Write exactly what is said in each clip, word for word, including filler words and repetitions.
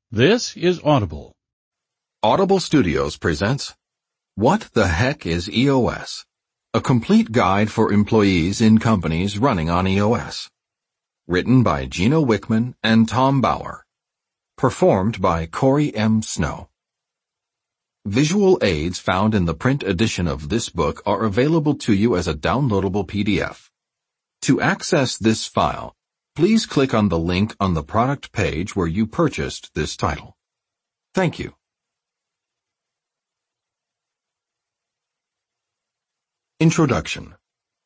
This is Audible. Audible Studios presents What the Heck is E O S? A complete guide for employees in companies running on E O S. Written by Gino Wickman and Tom Bauer. Performed by Corey M. Snow. Visual aids found in the print edition of this book are available to you as a downloadable P D F. To access this file, please click on the link on the product page where you purchased this title. Thank you. Introduction.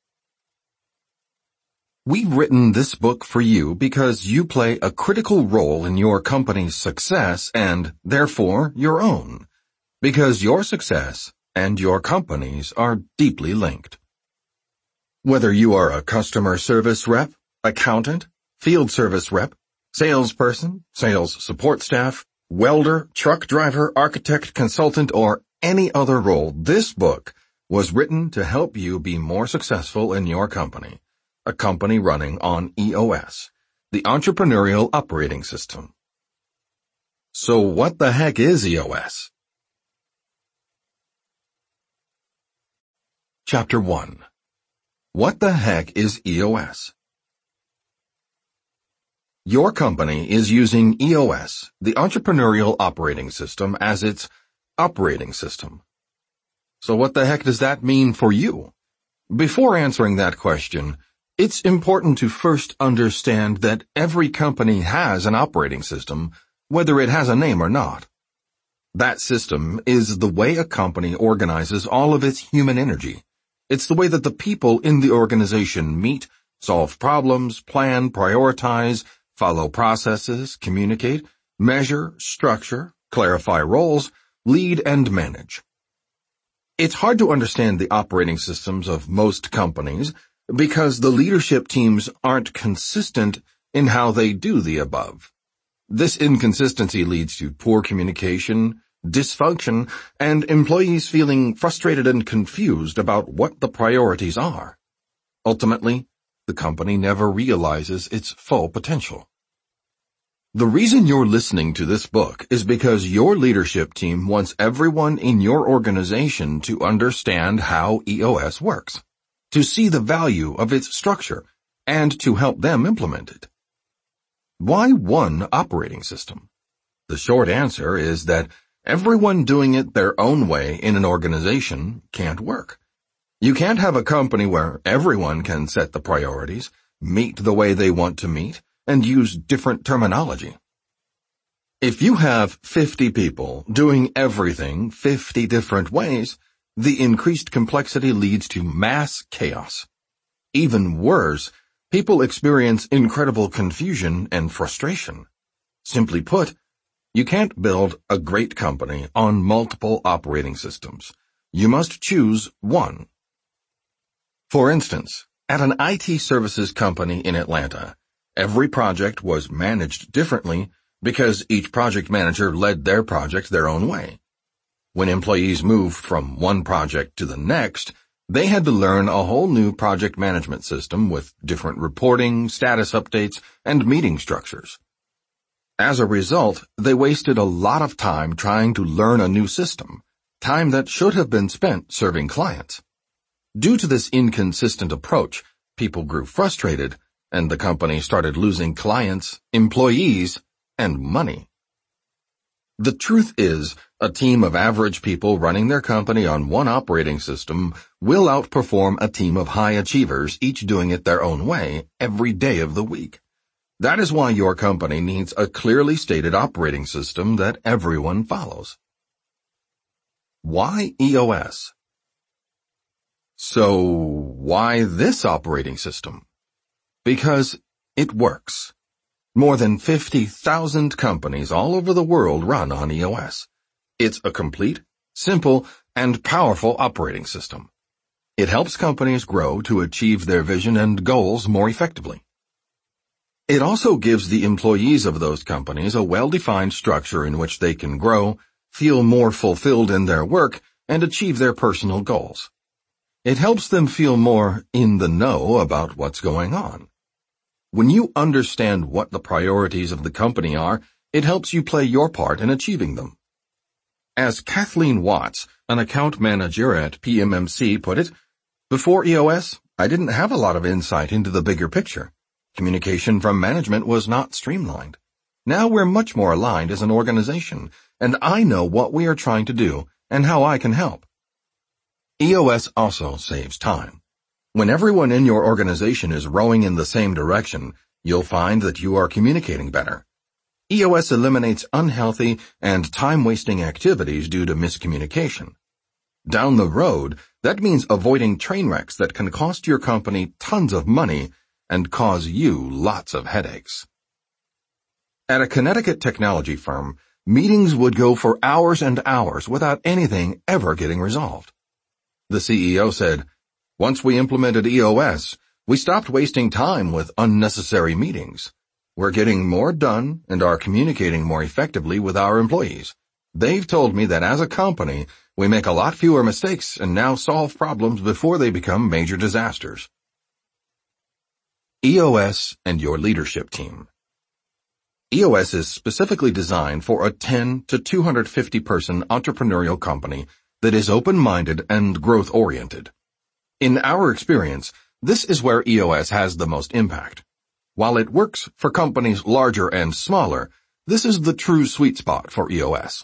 We've written this book for you because you play a critical role in your company's success and, therefore, your own. Because your success and your company's are deeply linked. Whether you are a customer service rep, accountant, field service rep, salesperson, sales support staff, welder, truck driver, architect, consultant, or any other role, this book was written to help you be more successful in your company, a company running on E O S, the Entrepreneurial Operating System. So what the heck is E O S? Chapter one. What the heck is E O S? Your company is using E O S, the Entrepreneurial Operating System, as its operating system. So what the heck does that mean for you? Before answering that question, it's important to first understand that every company has an operating system, whether it has a name or not. That system is the way a company organizes all of its human energy. It's the way that the people in the organization meet, solve problems, plan, prioritize, follow processes, communicate, measure, structure, clarify roles, lead, and manage. It's hard to understand the operating systems of most companies because the leadership teams aren't consistent in how they do the above. This inconsistency leads to poor communication, dysfunction, and employees feeling frustrated and confused about what the priorities are. Ultimately, the company never realizes its full potential. The reason you're listening to this book is because your leadership team wants everyone in your organization to understand how E O S works, to see the value of its structure, and to help them implement it. Why one operating system? The short answer is that everyone doing it their own way in an organization can't work. You can't have a company where everyone can set the priorities, meet the way they want to meet, and use different terminology. If you have fifty people doing everything fifty different ways, the increased complexity leads to mass chaos. Even worse, people experience incredible confusion and frustration. Simply put, you can't build a great company on multiple operating systems. You must choose one. For instance, at an I T services company in Atlanta, every project was managed differently because each project manager led their project their own way. When employees moved from one project to the next, they had to learn a whole new project management system with different reporting, status updates, and meeting structures. As a result, they wasted a lot of time trying to learn a new system, time that should have been spent serving clients. Due to this inconsistent approach, people grew frustrated, and the company started losing clients, employees, and money. The truth is, a team of average people running their company on one operating system will outperform a team of high achievers, each doing it their own way, every day of the week. That is why your company needs a clearly stated operating system that everyone follows. Why E O S? So, why this operating system? Because it works. More than fifty thousand companies all over the world run on E O S. It's a complete, simple, and powerful operating system. It helps companies grow to achieve their vision and goals more effectively. It also gives the employees of those companies a well-defined structure in which they can grow, feel more fulfilled in their work, and achieve their personal goals. It helps them feel more in the know about what's going on. When you understand what the priorities of the company are, It helps you play your part in achieving them. As Kathleen Watts, an account manager at P M M C, put it, "Before E O S, I didn't have a lot of insight into the bigger picture. Communication from management was not streamlined. Now we're much more aligned as an organization, and I know what we are trying to do and how I can help." E O S also saves time. When everyone in your organization is rowing in the same direction, you'll find that you are communicating better. E O S eliminates unhealthy and time-wasting activities due to miscommunication. Down the road, that means avoiding train wrecks that can cost your company tons of money and cause you lots of headaches. At a Connecticut technology firm, meetings would go for hours and hours without anything ever getting resolved. The C E O said, "Once we implemented E O S, we stopped wasting time with unnecessary meetings. We're getting more done and are communicating more effectively with our employees. They've told me that as a company, we make a lot fewer mistakes and now solve problems before they become major disasters." E O S and your leadership team. E O S is specifically designed for a ten to two hundred fifty person entrepreneurial company that is open-minded and growth-oriented. In our experience, this is where E O S has the most impact. While it works for companies larger and smaller, this is the true sweet spot for E O S.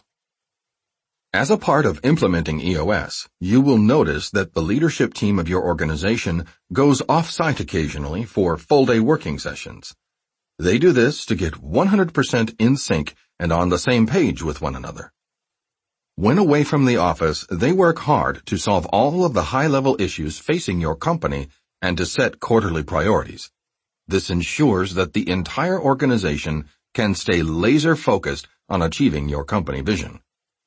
As a part of implementing E O S, you will notice that the leadership team of your organization goes off-site occasionally for full-day working sessions. They do this to get one hundred percent in sync and on the same page with one another. When away from the office, they work hard to solve all of the high-level issues facing your company and to set quarterly priorities. This ensures that the entire organization can stay laser-focused on achieving your company vision.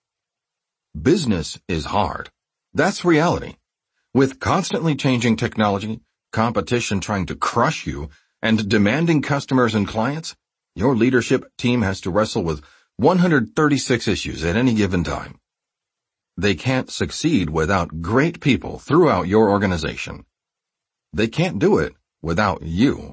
Business is hard. That's reality. With constantly changing technology, competition trying to crush you, and demanding customers and clients, your leadership team has to wrestle with one hundred thirty-six issues at any given time. They can't succeed without great people throughout your organization. They can't do it without you.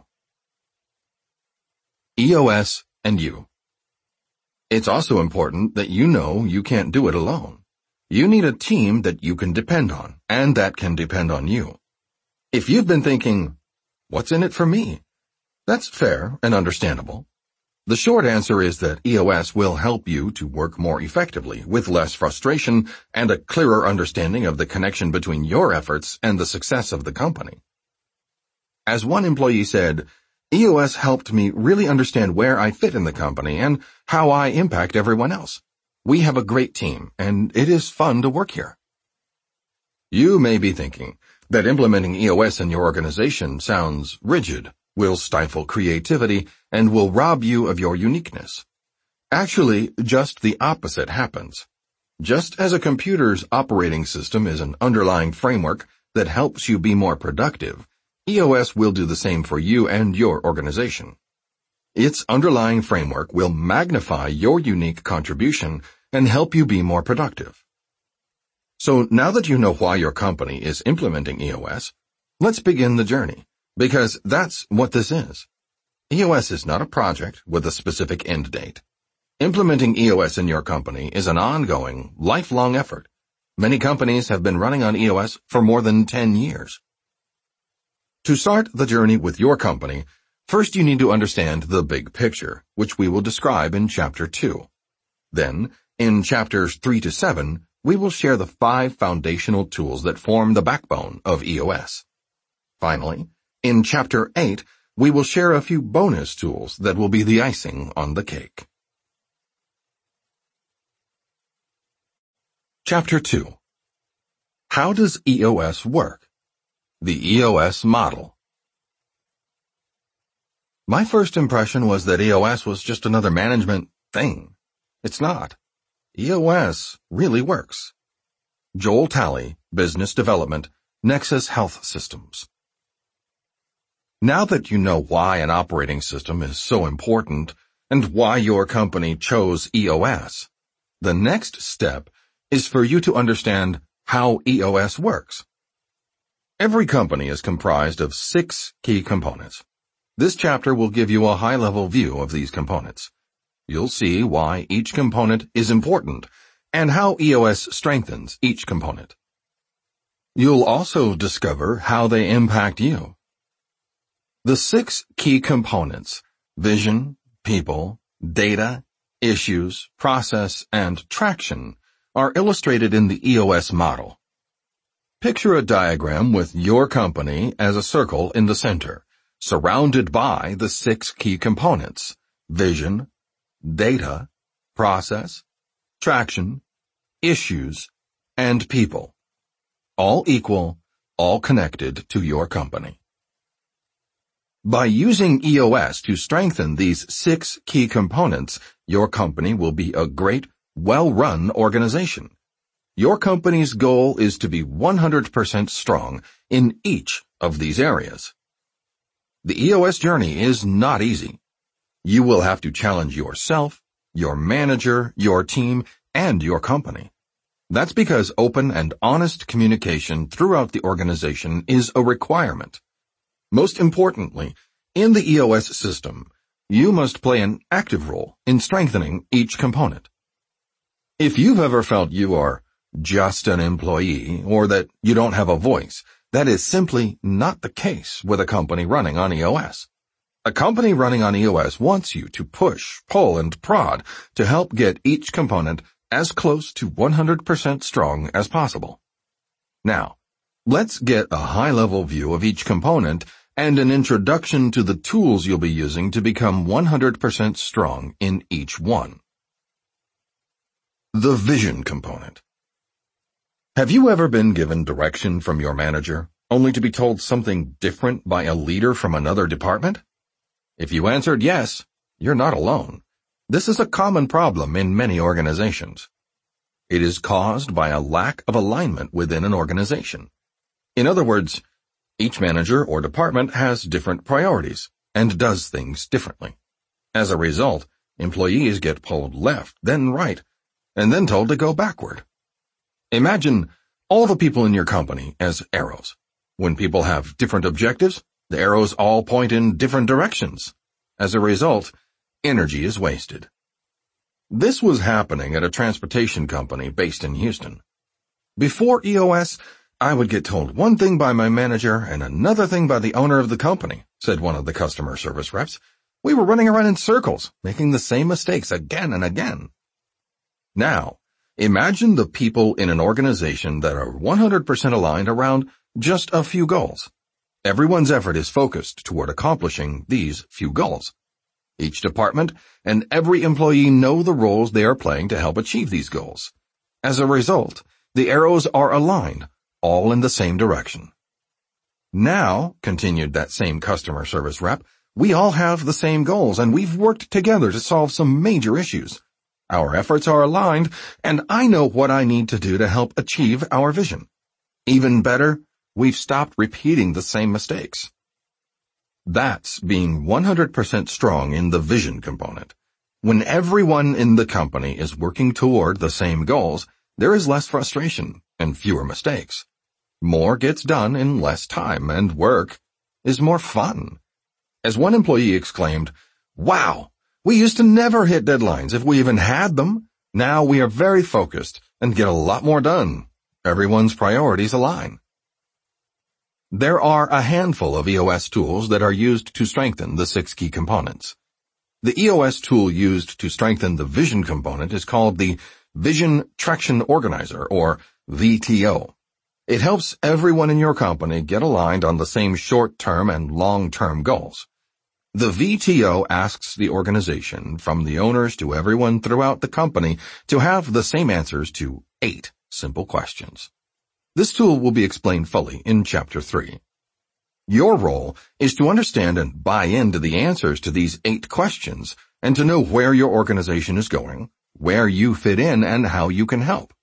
E O S and you. It's also important that you know you can't do it alone. You need a team that you can depend on, and that can depend on you. If you've been thinking, "What's in it for me?" That's fair and understandable. The short answer is that E O S will help you to work more effectively, with less frustration and a clearer understanding of the connection between your efforts and the success of the company. As one employee said, "E O S helped me really understand where I fit in the company and how I impact everyone else. We have a great team, and it is fun to work here." You may be thinking that implementing E O S in your organization sounds rigid, will stifle creativity, and will rob you of your uniqueness. Actually, just the opposite happens. Just as a computer's operating system is an underlying framework that helps you be more productive, E O S will do the same for you and your organization. Its underlying framework will magnify your unique contribution and help you be more productive. So now that you know why your company is implementing E O S, let's begin the journey, because that's what this is. E O S is not a project with a specific end date. Implementing E O S in your company is an ongoing, lifelong effort. Many companies have been running on E O S for more than ten years. To start the journey with your company, first you need to understand the big picture, which we will describe in Chapter two. Then, in Chapters three to seven, we will share the five foundational tools that form the backbone of E O S. Finally, in Chapter eight, we will share a few bonus tools that will be the icing on the cake. Chapter two. How does E O S work? The E O S model. My first impression was that E O S was just another management thing. It's not. E O S really works. Joel Talley, Business Development, Nexus Health Systems. Now that you know why an operating system is so important and why your company chose E O S, the next step is for you to understand how E O S works. Every company is comprised of six key components. This chapter will give you a high-level view of these components. you'll see why each component is important and how E O S strengthens each component. You'll also discover how they impact you. The six key components, vision, people, data, issues, process, and traction, are illustrated in the E O S model. Picture a diagram with your company as a circle in the center, surrounded by the six key components, vision, data, process, traction, issues, and people. All equal, all connected to your company. By using E O S to strengthen these six key components, your company will be a great, well-run organization. Your company's goal is to be one hundred percent strong in each of these areas. The E O S journey is not easy. You will have to challenge yourself, your manager, your team, and your company. That's because open and honest communication throughout the organization is a requirement. Most importantly, in the E O S system, you must play an active role in strengthening each component. If you've ever felt you are just an employee or that you don't have a voice, that is simply not the case with a company running on E O S. A company running on E O S wants you to push, pull, and prod to help get each component as close to one hundred percent strong as possible. Now, let's get a high-level view of each component and an introduction to the tools you'll be using to become one hundred percent strong in each one. The vision component. Have you ever been given direction from your manager, only to be told something different by a leader from another department? If you answered yes, you're not alone. This is a common problem in many organizations. It is caused by a lack of alignment within an organization. In other words, each manager or department has different priorities and does things differently. As a result, employees get pulled left, then right, and then told to go backward. Imagine all the people in your company as arrows. When people have different objectives, the arrows all point in different directions. As a result, energy is wasted. This was happening at a transportation company based in Houston. Before E O S, I would get told one thing by my manager and another thing by the owner of the company, said one of the customer service reps. We were running around in circles, making the same mistakes again and again. Now, imagine the people in an organization that are one hundred percent aligned around just a few goals. Everyone's effort is focused toward accomplishing these few goals. Each department and every employee know the roles they are playing to help achieve these goals. As a result, the arrows are aligned, all in the same direction. Now, continued that same customer service rep, we all have the same goals and we've worked together to solve some major issues. Our efforts are aligned, and I know what I need to do to help achieve our vision. Even better, we've stopped repeating the same mistakes. That's being one hundred percent strong in the vision component. When everyone in the company is working toward the same goals, there is less frustration and fewer mistakes. More gets done in less time, and work is more fun. As one employee exclaimed, "Wow! We used to never hit deadlines if we even had them. Now we are very focused and get a lot more done. Everyone's priorities align." There are a handful of E O S tools that are used to strengthen the six key components. The E O S tool used to strengthen the vision component is called the Vision Traction Organizer, or V T O. It helps everyone in your company get aligned on the same short-term and long-term goals. The V T O asks the organization, from the owners to everyone throughout the company, to have the same answers to eight simple questions. This tool will be explained fully in Chapter three. Your role is to understand and buy into the answers to these eight questions and to know where your organization is going, where you fit in, and how you can help.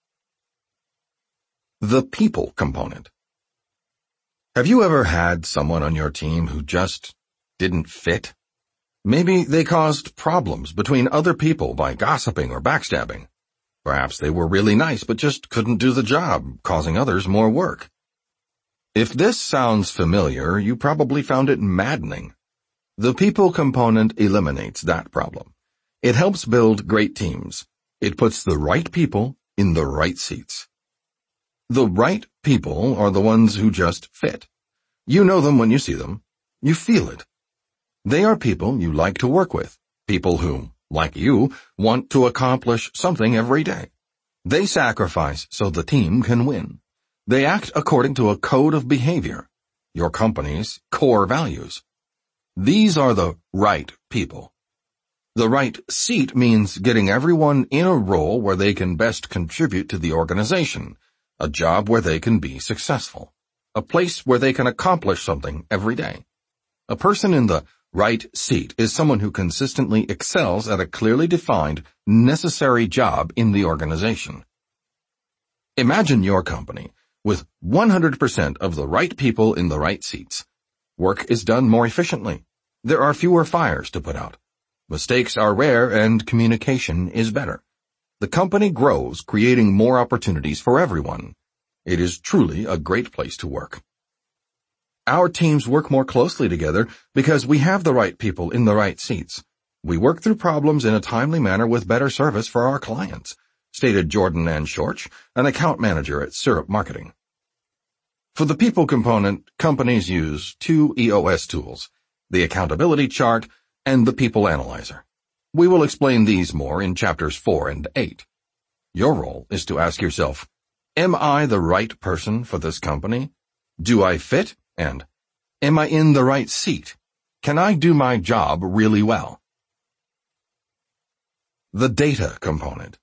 The people component. Have you ever had someone on your team who just didn't fit? Maybe they caused problems between other people by gossiping or backstabbing. Perhaps they were really nice but just couldn't do the job, causing others more work. If this sounds familiar, you probably found it maddening. The people component eliminates that problem. It helps build great teams. It puts the right people in the right seats. The right people are the ones who just fit. You know them when you see them. You feel it. They are people you like to work with, people who, like you, want to accomplish something every day. They sacrifice so the team can win. They act according to a code of behavior, your company's core values. These are the right people. The right seat means getting everyone in a role where they can best contribute to the organization, a job where they can be successful, a place where they can accomplish something every day. A person in the right seat is someone who consistently excels at a clearly defined, necessary job in the organization. Imagine your company with one hundred percent of the right people in the right seats. Work is done more efficiently. There are fewer fires to put out. Mistakes are rare and communication is better. The company grows, creating more opportunities for everyone. It is truly a great place to work. Our teams work more closely together because we have the right people in the right seats. We work through problems in a timely manner with better service for our clients, stated Jordan Ann Shorch, an account manager at Syrup Marketing. For the people component, companies use two E O S tools, the Accountability Chart and the People Analyzer. We will explain these more in chapters four and eight. Your role is to ask yourself, am I the right person for this company? Do I fit? And, am I in the right seat? Can I do my job really well? The data component.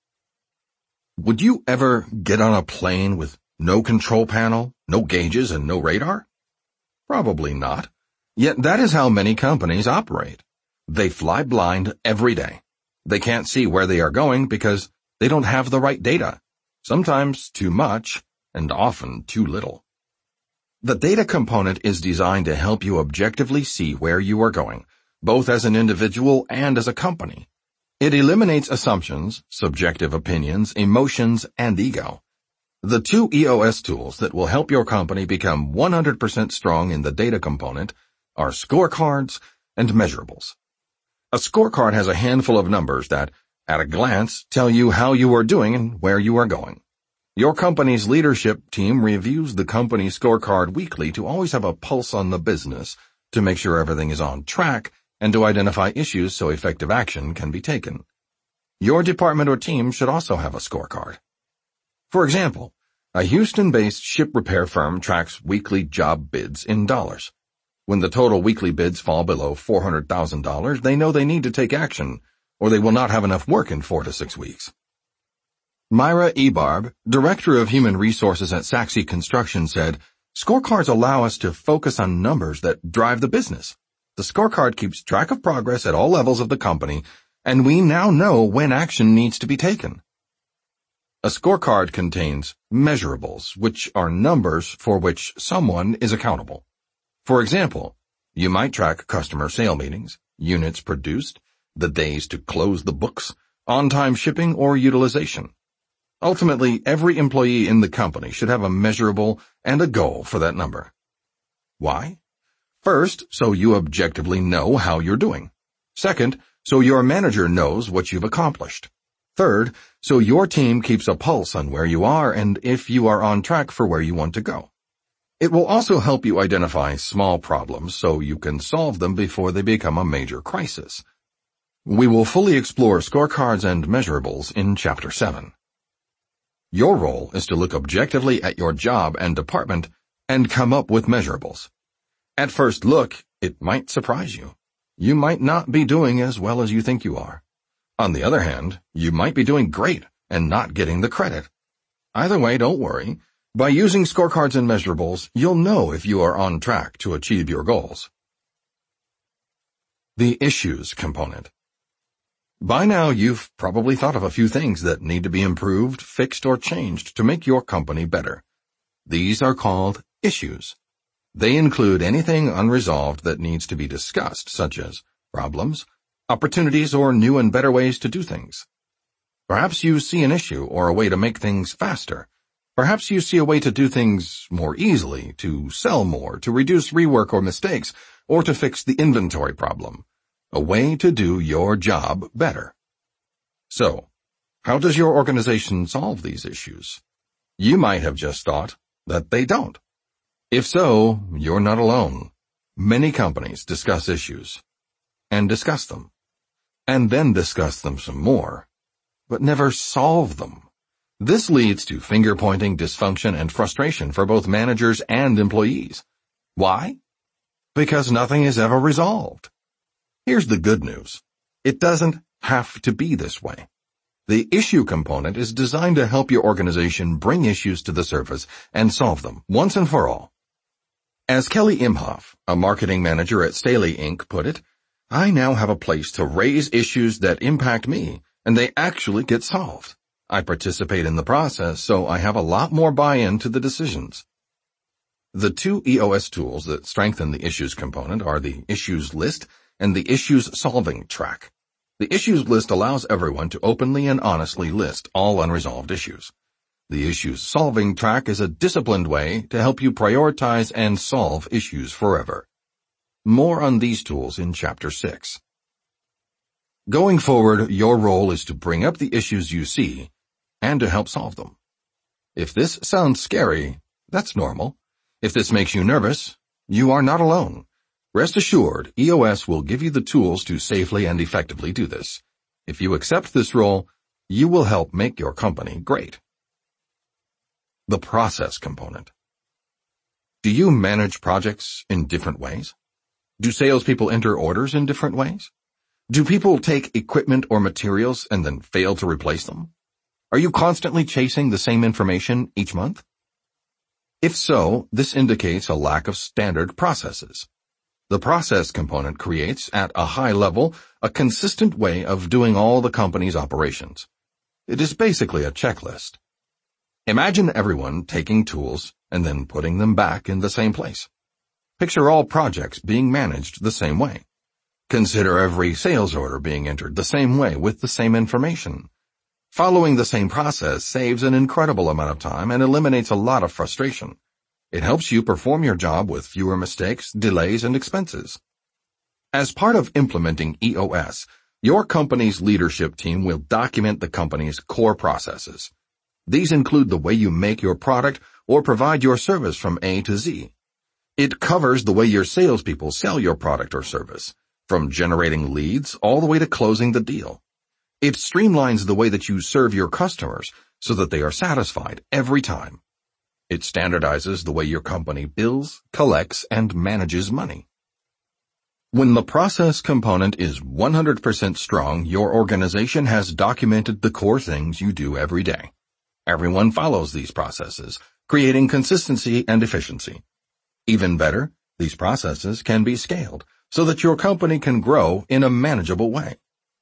Would you ever get on a plane with no control panel, no gauges, and no radar? Probably not. Yet that is how many companies operate. They fly blind every day. They can't see where they are going because they don't have the right data. Sometimes too much, and often too little. The data component is designed to help you objectively see where you are going, both as an individual and as a company. It eliminates assumptions, subjective opinions, emotions, and ego. The two E O S tools that will help your company become one hundred percent strong in the data component are scorecards and measurables. A scorecard has a handful of numbers that, at a glance, tell you how you are doing and where you are going. Your company's leadership team reviews the company scorecard weekly to always have a pulse on the business, to make sure everything is on track, and to identify issues so effective action can be taken. Your department or team should also have a scorecard. For example, a Houston-based ship repair firm tracks weekly job bids in dollars. When the total weekly bids fall below four hundred thousand dollars, they know they need to take action, or they will not have enough work in four to six weeks. Myra Ebarb, Director of Human Resources at Saxy Construction, said, "Scorecards allow us to focus on numbers that drive the business. The scorecard keeps track of progress at all levels of the company, and we now know when action needs to be taken." A scorecard contains measurables, which are numbers for which someone is accountable. For example, you might track customer sale meetings, units produced, the days to close the books, on-time shipping, or utilization. Ultimately, every employee in the company should have a measurable and a goal for that number. Why? First, so you objectively know how you're doing. Second, so your manager knows what you've accomplished. Third, so your team keeps a pulse on where you are and if you are on track for where you want to go. It will also help you identify small problems so you can solve them before they become a major crisis. We will fully explore scorecards and measurables in Chapter seven. Your role is to look objectively at your job and department and come up with measurables. At first look, it might surprise you. You might not be doing as well as you think you are. On the other hand, you might be doing great and not getting the credit. Either way, don't worry. By using scorecards and measurables, you'll know if you are on track to achieve your goals. The issues component. By now, you've probably thought of a few things that need to be improved, fixed, or changed to make your company better. These are called issues. They include anything unresolved that needs to be discussed, such as problems, opportunities, or new and better ways to do things. Perhaps you see an issue or a way to make things faster. Perhaps you see a way to do things more easily, to sell more, to reduce rework or mistakes, or to fix the inventory problem. a way to do your job better. So, how does your organization solve these issues? You might have just thought that they don't. If so, you're not alone. Many companies discuss issues, and discuss them, and then discuss them some more, but never solve them. This leads to finger-pointing, dysfunction, and frustration for both managers and employees. Why? Because nothing is ever resolved. Here's the good news. It doesn't have to be this way. The issue component is designed to help your organization bring issues to the surface and solve them once and for all. As Kelly Imhoff, a marketing manager at Staley Incorporated, put it, I now have a place to raise issues that impact me, and they actually get solved. I participate in the process, so I have a lot more buy-in to the decisions. The two E O S tools that strengthen the issues component are the issues list and the issues solving track. The issues list allows everyone to openly and honestly list all unresolved issues. The issues solving track is a disciplined way to help you prioritize and solve issues forever. More on these tools in Chapter six. Going forward, your role is to bring up the issues you see and to help solve them. If this sounds scary, that's normal. If this makes you nervous, you are not alone. Rest assured, E O S will give you the tools to safely and effectively do this. If you accept this role, you will help make your company great. The process component. Do you manage projects in different ways? Do salespeople enter orders in different ways? Do people take equipment or materials and then fail to replace them? Are you constantly chasing the same information each month? If so, this indicates a lack of standard processes. The process component creates, at a high level, a consistent way of doing all the company's operations. It is basically a checklist. Imagine everyone taking tools and then putting them back in the same place. Picture all projects being managed the same way. Consider every sales order being entered the same way with the same information. Following the same process saves an incredible amount of time and eliminates a lot of frustration. It helps you perform your job with fewer mistakes, delays, and expenses. As part of implementing E O S, your company's leadership team will document the company's core processes. These include the way you make your product or provide your service from A to Z. It covers the way your salespeople sell your product or service, from generating leads all the way to closing the deal. It streamlines the way that you serve your customers so that they are satisfied every time. It standardizes the way your company bills, collects, and manages money. When the process component is one hundred percent strong, your organization has documented the core things you do every day. Everyone follows these processes, creating consistency and efficiency. Even better, these processes can be scaled so that your company can grow in a manageable way.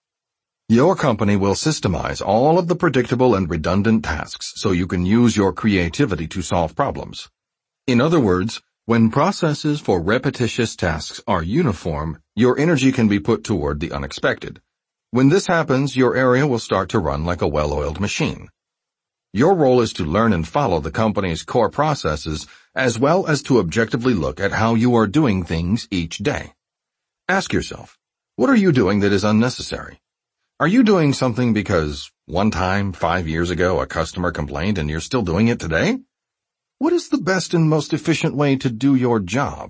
Your company will systemize all of the predictable and redundant tasks so you can use your creativity to solve problems. In other words, when processes for repetitious tasks are uniform, your energy can be put toward the unexpected. When this happens, your area will start to run like a well-oiled machine. Your role is to learn and follow the company's core processes as well as to objectively look at how you are doing things each day. Ask yourself, what are you doing that is unnecessary? Are you doing something because one time, five years ago, a customer complained and you're still doing it today? What is the best and most efficient way to do your job?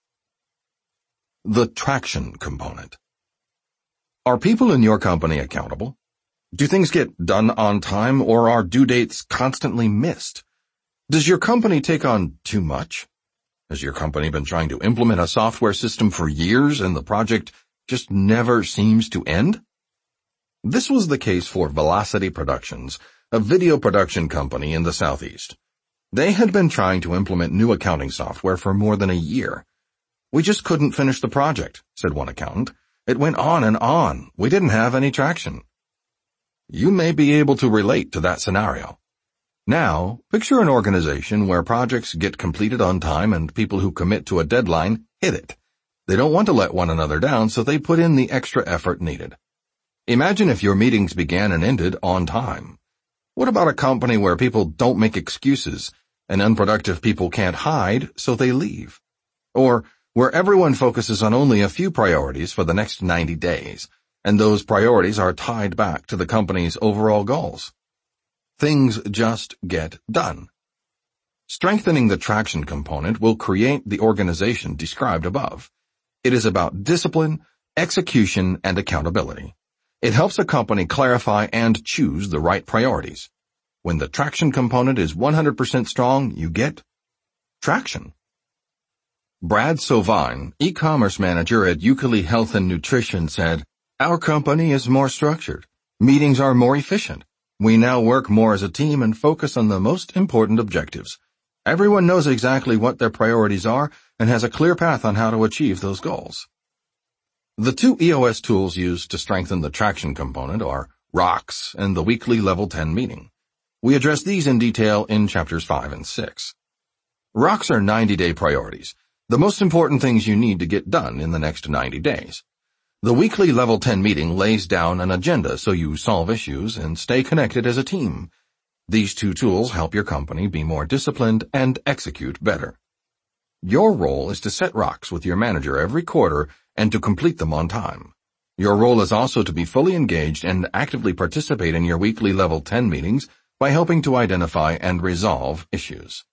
The traction component. Are people in your company accountable? Do things get done on time or are due dates constantly missed? Does your company take on too much? Has your company been trying to implement a software system for years and the project just never seems to end? This was the case for Velocity Productions, a video production company in the Southeast. They had been trying to implement new accounting software for more than a year. We just couldn't finish the project, said one accountant. It went on and on. We didn't have any traction. You may be able to relate to that scenario. Now, picture an organization where projects get completed on time and people who commit to a deadline hit it. They don't want to let one another down, so they put in the extra effort needed. Imagine if your meetings began and ended on time. What about a company where people don't make excuses and unproductive people can't hide, so they leave? Or where everyone focuses on only a few priorities for the next ninety days, and those priorities are tied back to the company's overall goals. Things just get done. Strengthening the traction component will create the organization described above. It is about discipline, execution, and accountability. It helps a company clarify and choose the right priorities. When the traction component is one hundred percent strong, you get traction. Brad Sovine, e-commerce manager at Euclid Health and Nutrition, said, "Our company is more structured. Meetings are more efficient. We now work more as a team and focus on the most important objectives. Everyone knows exactly what their priorities are and has a clear path on how to achieve those goals." The two E O S tools used to strengthen the traction component are Rocks and the weekly Level ten meeting. We address these in detail in chapters five and six. Rocks are ninety-day priorities, the most important things you need to get done in the next ninety days. The weekly Level ten meeting lays down an agenda so you solve issues and stay connected as a team. These two tools help your company be more disciplined and execute better. Your role is to set rocks with your manager every quarter and to complete them on time. Your role is also to be fully engaged and actively participate in your weekly Level ten meetings by helping to identify and resolve issues.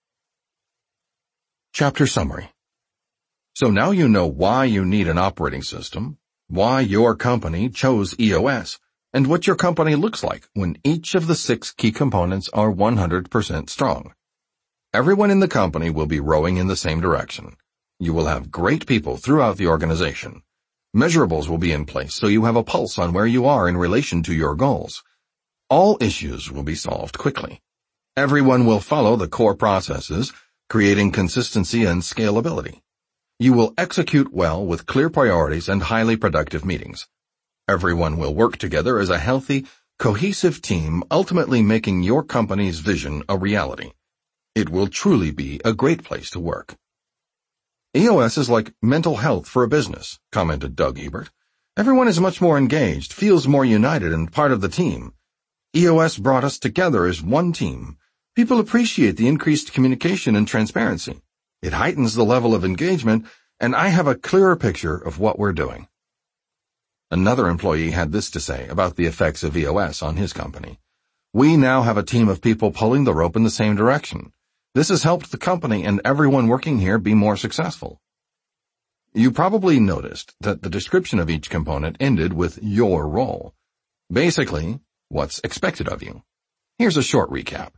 Chapter Summary. So now you know why you need an operating system, why your company chose E O S, and what your company looks like when each of the six key components are one hundred percent strong. Everyone in the company will be rowing in the same direction. You will have great people throughout the organization. Measurables will be in place so you have a pulse on where you are in relation to your goals. All issues will be solved quickly. Everyone will follow the core processes, creating consistency and scalability. You will execute well with clear priorities and highly productive meetings. Everyone will work together as a healthy, cohesive team, ultimately making your company's vision a reality. It will truly be a great place to work. E O S is like mental health for a business, commented Doug Ebert. Everyone is much more engaged, feels more united and part of the team. E O S brought us together as one team. People appreciate the increased communication and transparency. It heightens the level of engagement, and I have a clearer picture of what we're doing. Another employee had this to say about the effects of E O S on his company. "We now have a team of people pulling the rope in the same direction. This has helped the company and everyone working here be more successful." You probably noticed that the description of each component ended with your role. Basically, what's expected of you. Here's a short recap.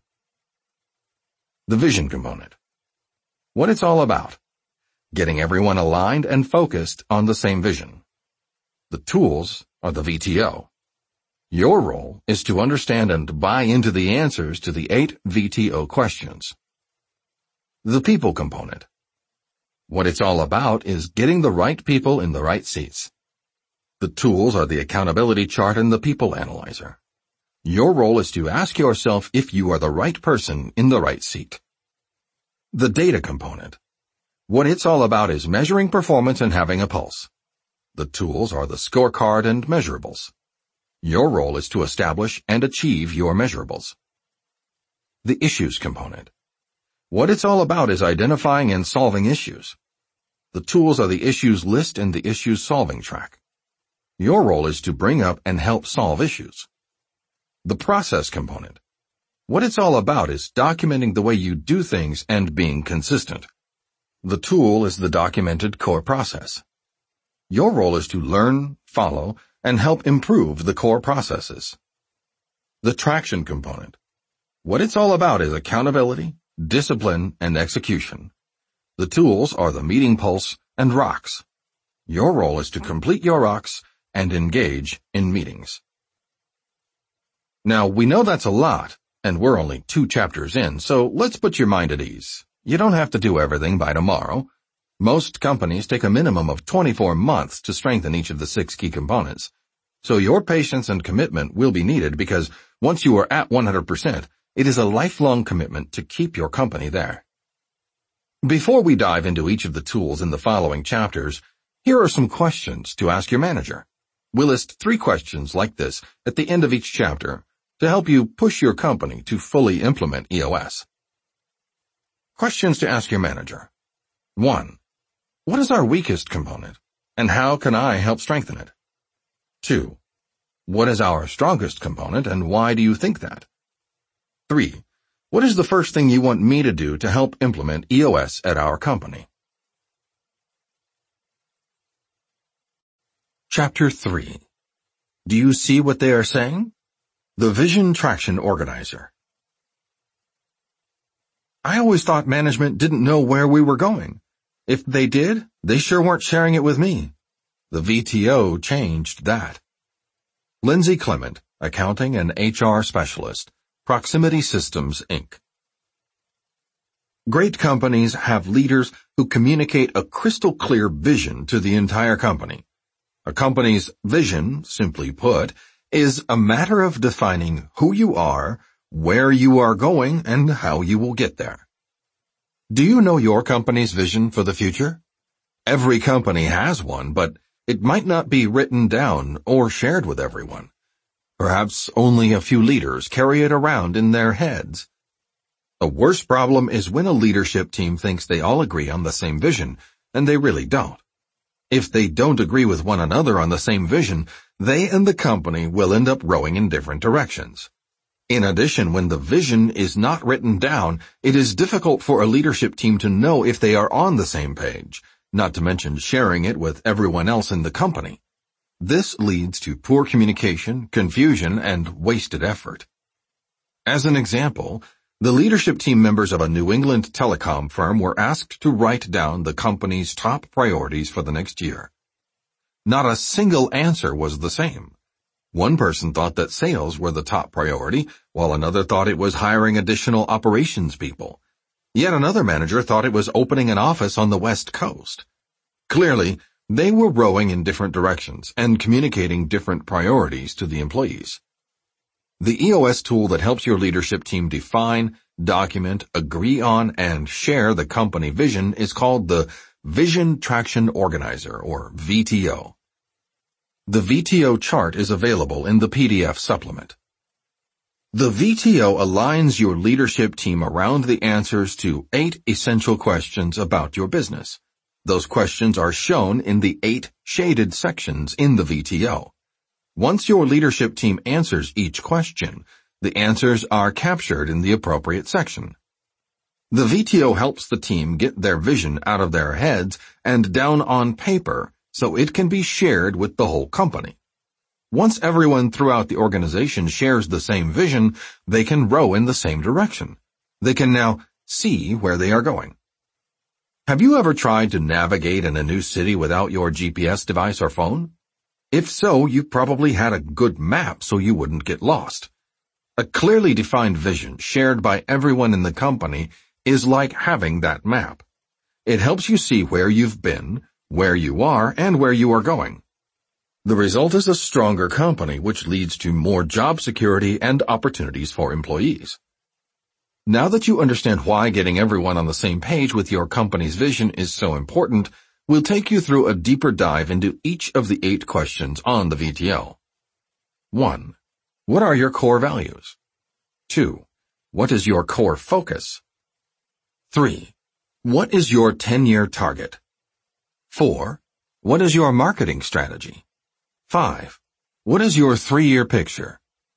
The vision component. What it's all about. Getting everyone aligned and focused on the same vision. The tools are the V T O. Your role is to understand and buy into the answers to the eight V T O questions. The people component. What it's all about is getting the right people in the right seats. The tools are the accountability chart and the people analyzer. Your role is to ask yourself if you are the right person in the right seat. The data component. What it's all about is measuring performance and having a pulse. The tools are the scorecard and measurables. Your role is to establish and achieve your measurables. The issues component. What it's all about is identifying and solving issues. The tools are the issues list and the issues solving track. Your role is to bring up and help solve issues. The process component. What it's all about is documenting the way you do things and being consistent. The tool is the documented core process. Your role is to learn, follow, and help improve the core processes. The traction component. What it's all about is accountability, discipline, and execution. The tools are the meeting pulse and rocks. Your role is to complete your rocks and engage in meetings. Now, we know that's a lot, and we're only two chapters in, so let's put your mind at ease. You don't have to do everything by tomorrow. Most companies take a minimum of twenty-four months to strengthen each of the six key components. So your patience and commitment will be needed because once you are at one hundred percent, it is a lifelong commitment to keep your company there. Before we dive into each of the tools in the following chapters, here are some questions to ask your manager. We'll list three questions like this at the end of each chapter to help you push your company to fully implement E O S. Questions to ask your manager. one. What is our weakest component, and how can I help strengthen it? Two. What is our strongest component, and why do you think that? Three. What is the first thing you want me to do to help implement E O S at our company? Chapter three. Do you see what they are saying? The Vision Traction Organizer. I always thought management didn't know where we were going. If they did, they sure weren't sharing it with me. The V T O changed that. Lindsay Clement, Accounting and H R Specialist, Proximity Systems, Incorporated. Great companies have leaders who communicate a crystal clear vision to the entire company. A company's vision, simply put, is a matter of defining who you are, where you are going, and how you will get there. Do you know your company's vision for the future? Every company has one, but it might not be written down or shared with everyone. Perhaps only a few leaders carry it around in their heads. A worse problem is when a leadership team thinks they all agree on the same vision, and they really don't. If they don't agree with one another on the same vision, they and the company will end up rowing in different directions. In addition, when the vision is not written down, it is difficult for a leadership team to know if they are on the same page, not to mention sharing it with everyone else in the company. This leads to poor communication, confusion, and wasted effort. As an example, the leadership team members of a New England telecom firm were asked to write down the company's top priorities for the next year. Not a single answer was the same. One person thought that sales were the top priority, while another thought it was hiring additional operations people. Yet another manager thought it was opening an office on the West Coast. Clearly, they were rowing in different directions and communicating different priorities to the employees. The E O S tool that helps your leadership team define, document, agree on, and share the company vision is called the Vision Traction Organizer, or V T O. The V T O chart is available in the P D F supplement. The V T O aligns your leadership team around the answers to eight essential questions about your business. Those questions are shown in the eight shaded sections in the V T O. Once your leadership team answers each question, the answers are captured in the appropriate section. The V T O helps the team get their vision out of their heads and down on paper so it can be shared with the whole company. Once everyone throughout the organization shares the same vision, they can row in the same direction. They can now see where they are going. Have you ever tried to navigate in a new city without your G P S device or phone? If so, you probably had a good map so you wouldn't get lost. A clearly defined vision shared by everyone in the company is like having that map. It helps you see where you've been, where you are, and where you are going. The result is a stronger company, which leads to more job security and opportunities for employees. Now that you understand why getting everyone on the same page with your company's vision is so important, we'll take you through a deeper dive into each of the eight questions on the V T O. One. What are your core values? Two. What is your core focus? Three. What is your ten-year target? Four. What is your marketing strategy? Five. What is your three-year picture?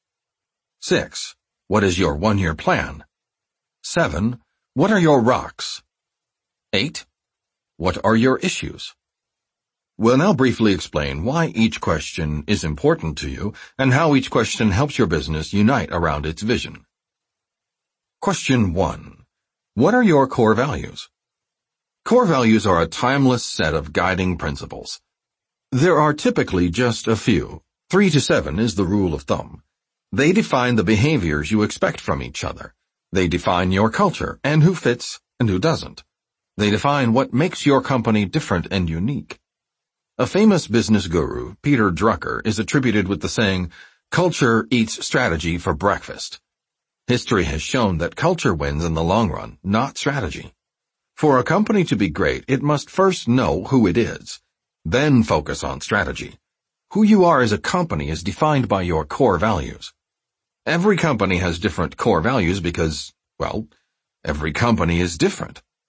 Six. What is your one-year plan? Seven. What are your rocks? Eight. What are your issues? We'll now briefly explain why each question is important to you and how each question helps your business unite around its vision. Question one. What are your core values? Core values are a timeless set of guiding principles. There are typically just a few. Three to seven is the rule of thumb. They define the behaviors you expect from each other. They define your culture and who fits and who doesn't. They define what makes your company different and unique. A famous business guru, Peter Drucker, is attributed with the saying, "Culture eats strategy for breakfast." History has shown that culture wins in the long run, not strategy. For a company to be great, it must first know who it is, then focus on strategy. Who you are as a company is defined by your core values. Every company has different core values because, well, every company is different.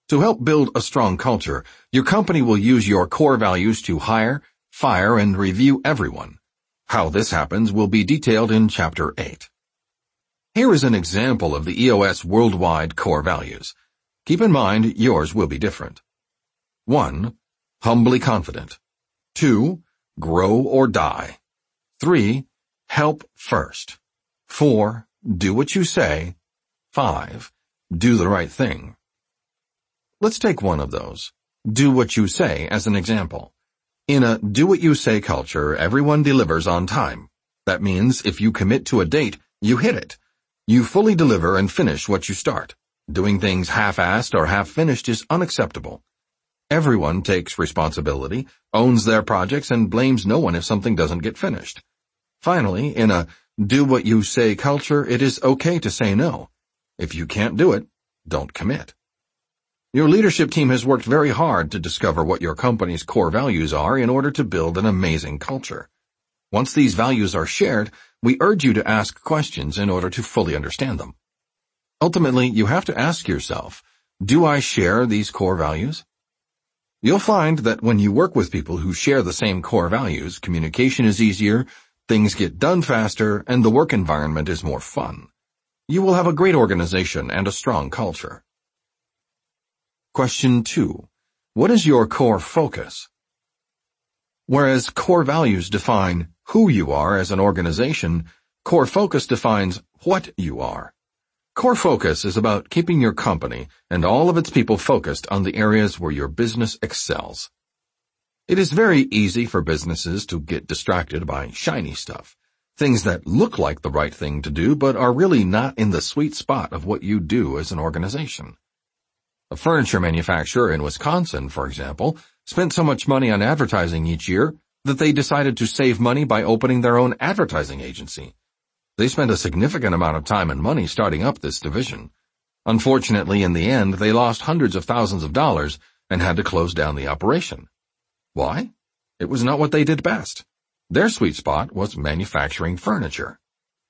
To help build a strong culture, your company will use your core values to hire, fire, and review everyone. How this happens will be detailed in Chapter eight. Here is an example of the E O S worldwide core values. Keep in mind yours will be different. one. Humbly confident. two. Grow or die. three. Help first. four. Do what you say. five. Do the right thing. Let's take one of those. Do what you say as an example. In a do-what-you-say culture, everyone delivers on time. That means if you commit to a date, you hit it. You fully deliver and finish what you start. Doing things half-assed or half-finished is unacceptable. Everyone takes responsibility, owns their projects, and blames no one if something doesn't get finished. Finally, in a do-what-you-say culture, it is okay to say no. If you can't do it, don't commit. Your leadership team has worked very hard to discover what your company's core values are in order to build an amazing culture. Once these values are shared, we urge you to ask questions in order to fully understand them. Ultimately, you have to ask yourself, do I share these core values? You'll find that when you work with people who share the same core values, communication is easier, things get done faster, and the work environment is more fun. You will have a great organization and a strong culture. Question two. What is your core focus? Whereas core values define who you are as an organization, core focus defines what you are. Core focus is about keeping your company and all of its people focused on the areas where your business excels. It is very easy for businesses to get distracted by shiny stuff, things that look like the right thing to do but are really not in the sweet spot of what you do as an organization. A furniture manufacturer in Wisconsin, for example, spent so much money on advertising each year that they decided to save money by opening their own advertising agency. They spent a significant amount of time and money starting up this division. Unfortunately, in the end, they lost hundreds of thousands of dollars and had to close down the operation. Why? It was not what they did best. Their sweet spot was manufacturing furniture.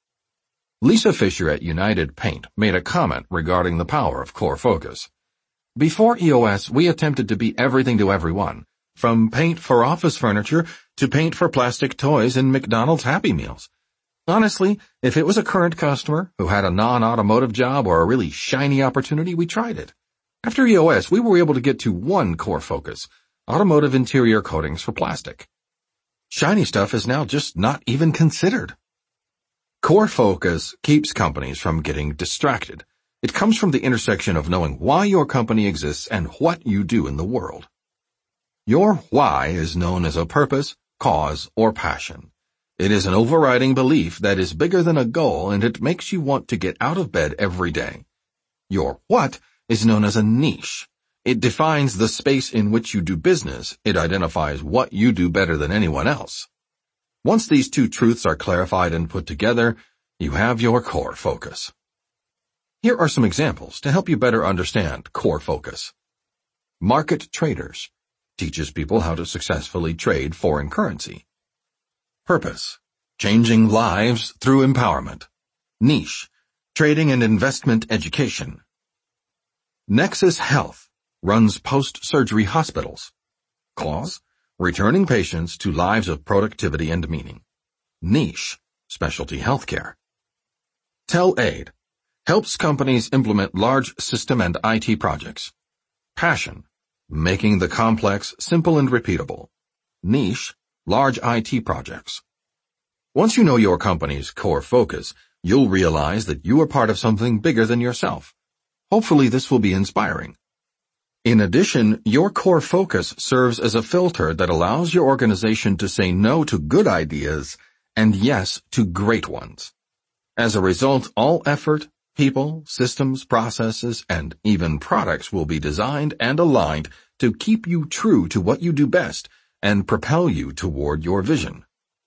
Lisa Fisher at United Paint made a comment regarding the power of core focus. Before E O S, we attempted to be everything to everyone, from paint for office furniture to paint for plastic toys in McDonald's Happy Meals. Honestly, if it was a current customer who had a non-automotive job or a really shiny opportunity, we tried it. After E O S, we were able to get to one core focus, automotive interior coatings for plastic. Shiny stuff is now just not even considered. Core focus keeps companies from getting distracted. It comes from the intersection of knowing why your company exists and what you do in the world. Your why is known as a purpose, cause, or passion. It is an overriding belief that is bigger than a goal, and it makes you want to get out of bed every day. Your what is known as a niche. It defines the space in which you do business. It identifies what you do better than anyone else. Once these two truths are clarified and put together, you have your core focus. Here are some examples to help you better understand core focus. Market traders teaches people how to successfully trade foreign currency. Purpose, changing lives through empowerment. Niche, trading and investment education. Nexus Health runs post-surgery hospitals. Cause, returning patients to lives of productivity and meaning. Niche, specialty healthcare. TelAid helps companies implement large system and I T projects. Passion, making the complex simple and repeatable. Niche, large I T projects. Once you know your company's core focus, you'll realize that you are part of something bigger than yourself. Hopefully this will be inspiring. In addition, your core focus serves as a filter that allows your organization to say no to good ideas and yes to great ones. As a result, all effort, people, systems, processes, and even products will be designed and aligned to keep you true to what you do best and propel you toward your vision.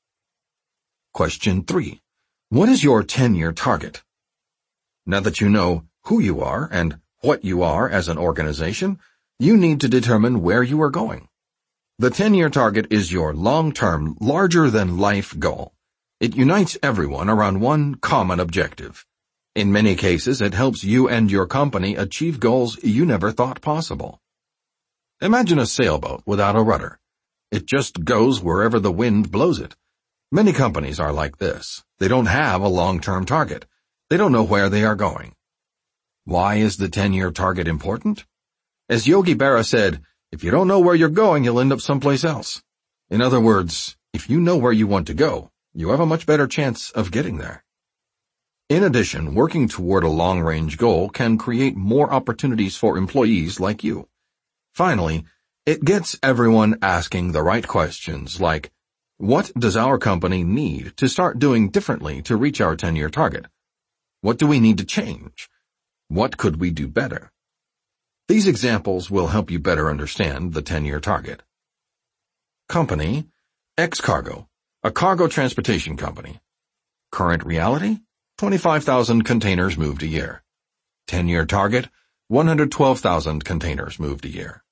Question three. What is your ten-year target? Now that you know who you are and what you are as an organization, you need to determine where you are going. The ten-year target is your long-term, larger-than-life goal. It unites everyone around one common objective. In many cases, it helps you and your company achieve goals you never thought possible. Imagine a sailboat without a rudder. It just goes wherever the wind blows it. Many companies are like this. They don't have a long-term target. They don't know where they are going. Why is the ten-year target important? As Yogi Berra said, if you don't know where you're going, you'll end up someplace else. In other words, if you know where you want to go, you have a much better chance of getting there. In addition, working toward a long-range goal can create more opportunities for employees like you. Finally, it gets everyone asking the right questions like, what does our company need to start doing differently to reach our ten-year target? What do we need to change? What could we do better? These examples will help you better understand the ten-year target. Company, X-Cargo, a cargo transportation company. Current reality, twenty-five thousand containers moved a year. ten-year target, one hundred twelve thousand containers moved a year.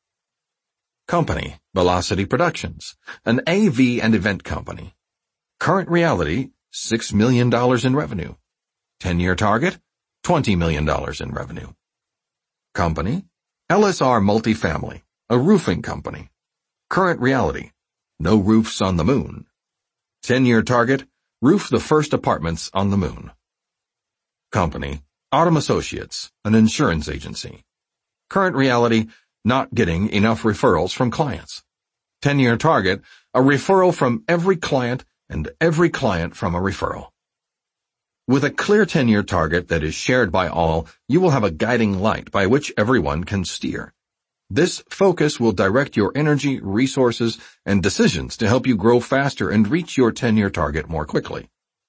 Company, Velocity Productions, an A V and event company. Current reality, six million dollars in revenue. ten-year target, twenty million dollars in revenue. Company, L S R Multifamily, a roofing company. Current reality, no roofs on the moon. ten-year target, roof the first apartments on the moon. Company, Autumn Associates, an insurance agency. Current reality, not getting enough referrals from clients. ten-year target, a referral from every client and every client from a referral. With a clear ten-year target that is shared by all, you will have a guiding light by which everyone can steer. This focus will direct your energy, resources, and decisions to help you grow faster and reach your ten-year target more quickly.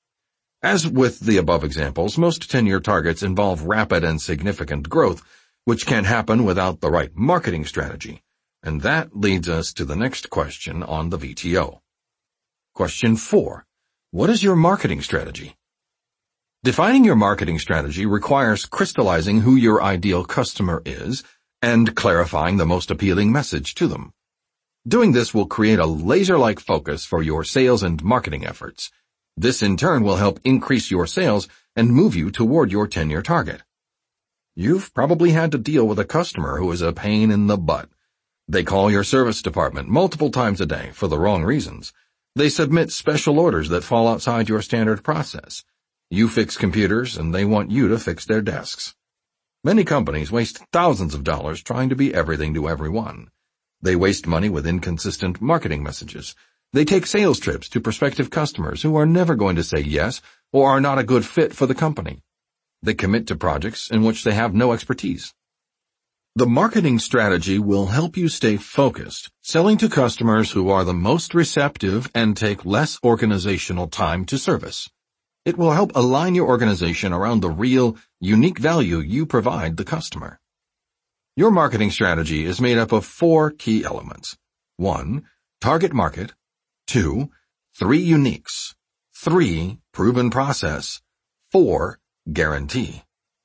As with the above examples, most ten-year targets involve rapid and significant growth, which can happen without the right marketing strategy. And that leads us to the next question on the V T O. Question four. What is your marketing strategy? Defining your marketing strategy requires crystallizing who your ideal customer is and clarifying the most appealing message to them. Doing this will create a laser-like focus for your sales and marketing efforts. This in turn will help increase your sales and move you toward your ten-year target. You've probably had to deal with a customer who is a pain in the butt. They call your service department multiple times a day for the wrong reasons. They submit special orders that fall outside your standard process. You fix computers and they want you to fix their desks. Many companies waste thousands of dollars trying to be everything to everyone. They waste money with inconsistent marketing messages. They take sales trips to prospective customers who are never going to say yes or are not a good fit for the company. They commit to projects in which they have no expertise. The marketing strategy will help you stay focused, selling to customers who are the most receptive and take less organizational time to service. It will help align your organization around the real, unique value you provide the customer. Your marketing strategy is made up of four key elements. One, target market. Two, three uniques. Three, proven process. Four, guarantee.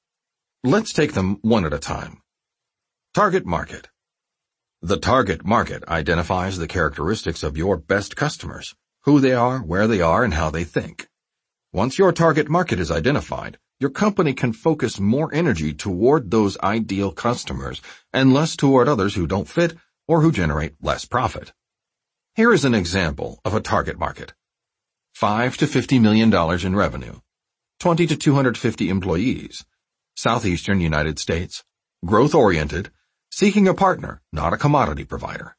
Let's take them one at a time. Target market. The target market identifies the characteristics of your best customers, who they are, where they are, and how they think. Once your target market is identified, your company can focus more energy toward those ideal customers and less toward others who don't fit or who generate less profit. Here is an example of a target market. five to fifty million dollars in revenue. twenty to two hundred fifty employees. Southeastern United States. Growth-oriented. Seeking a partner, not a commodity provider.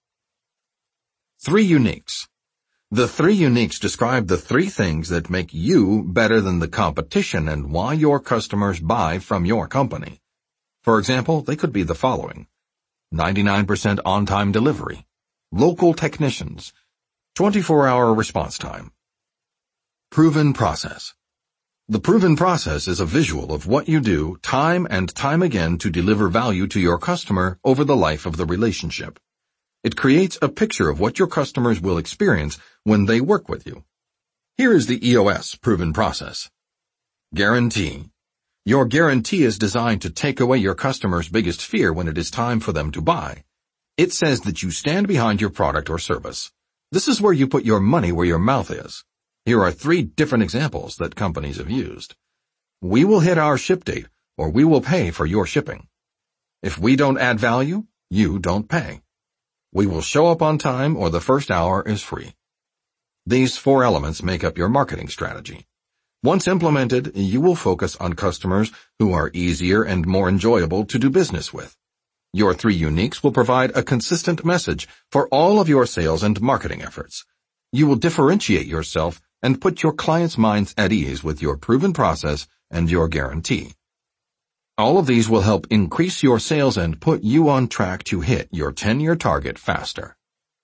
Three uniques. The three uniques describe the three things that make you better than the competition and why your customers buy from your company. For example, they could be the following. ninety-nine percent on-time delivery. Local technicians. twenty-four hour response time. Proven process. The proven process is a visual of what you do time and time again to deliver value to your customer over the life of the relationship. It creates a picture of what your customers will experience when they work with you. Here is the E O S proven process. Guarantee. Your guarantee is designed to take away your customer's biggest fear when it is time for them to buy. It says that you stand behind your product or service. This is where you put your money where your mouth is. Here are three different examples that companies have used. we will hit our ship date, or we will pay for your shipping. If we don't add value, you don't pay. We will show up on time, or the first hour is free. These four elements make up your marketing strategy. Once implemented, you will focus on customers who are easier and more enjoyable to do business with. Your three uniques will provide a consistent message for all of your sales and marketing efforts. You will differentiate yourself and put your clients' minds at ease with your proven process and your guarantee. All of these will help increase your sales and put you on track to hit your ten-year target faster.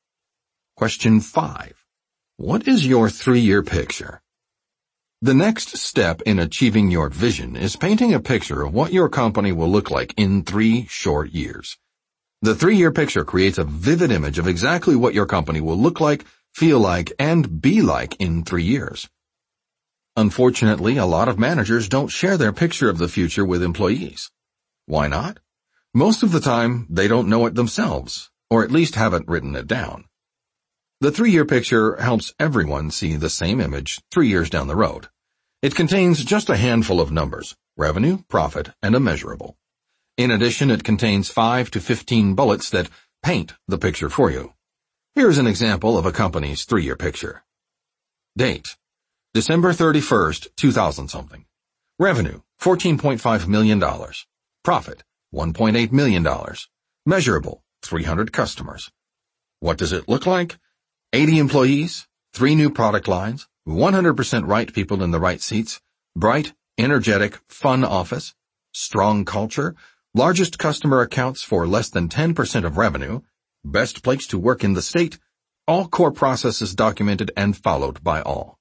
Question five. What is your three-year picture? The next step in achieving your vision is painting a picture of what your company will look like in three short years. The three-year picture creates a vivid image of exactly what your company will look like, feel like, and be like in three years. Unfortunately, a lot of managers don't share their picture of the future with employees. Why not? Most of the time, they don't know it themselves, or at least haven't written it down. The three-year picture helps everyone see the same image three years down the road. It contains just a handful of numbers, revenue, profit, and a measurable. In addition, it contains five to fifteen bullets that paint the picture for you. Here's an example of a company's three-year picture. Date: December thirty-first, two thousand something. Revenue: fourteen point five million dollars. Profit: one point eight million dollars. Measurable: three hundred customers. What does it look like? eighty employees, three new product lines, one hundred percent right people in the right seats, bright, energetic, fun office, strong culture, largest customer accounts for less than ten percent of revenue, best place to work in the state, all core processes documented and followed by all.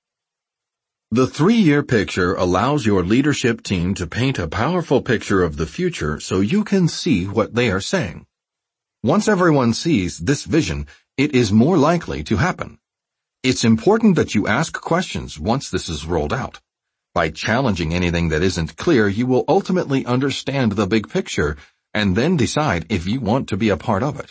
The three-year picture allows your leadership team to paint a powerful picture of the future so you can see what they are saying. Once everyone sees this vision, it is more likely to happen. It's important that you ask questions once this is rolled out. By challenging anything that isn't clear, you will ultimately understand the big picture and then decide if you want to be a part of it.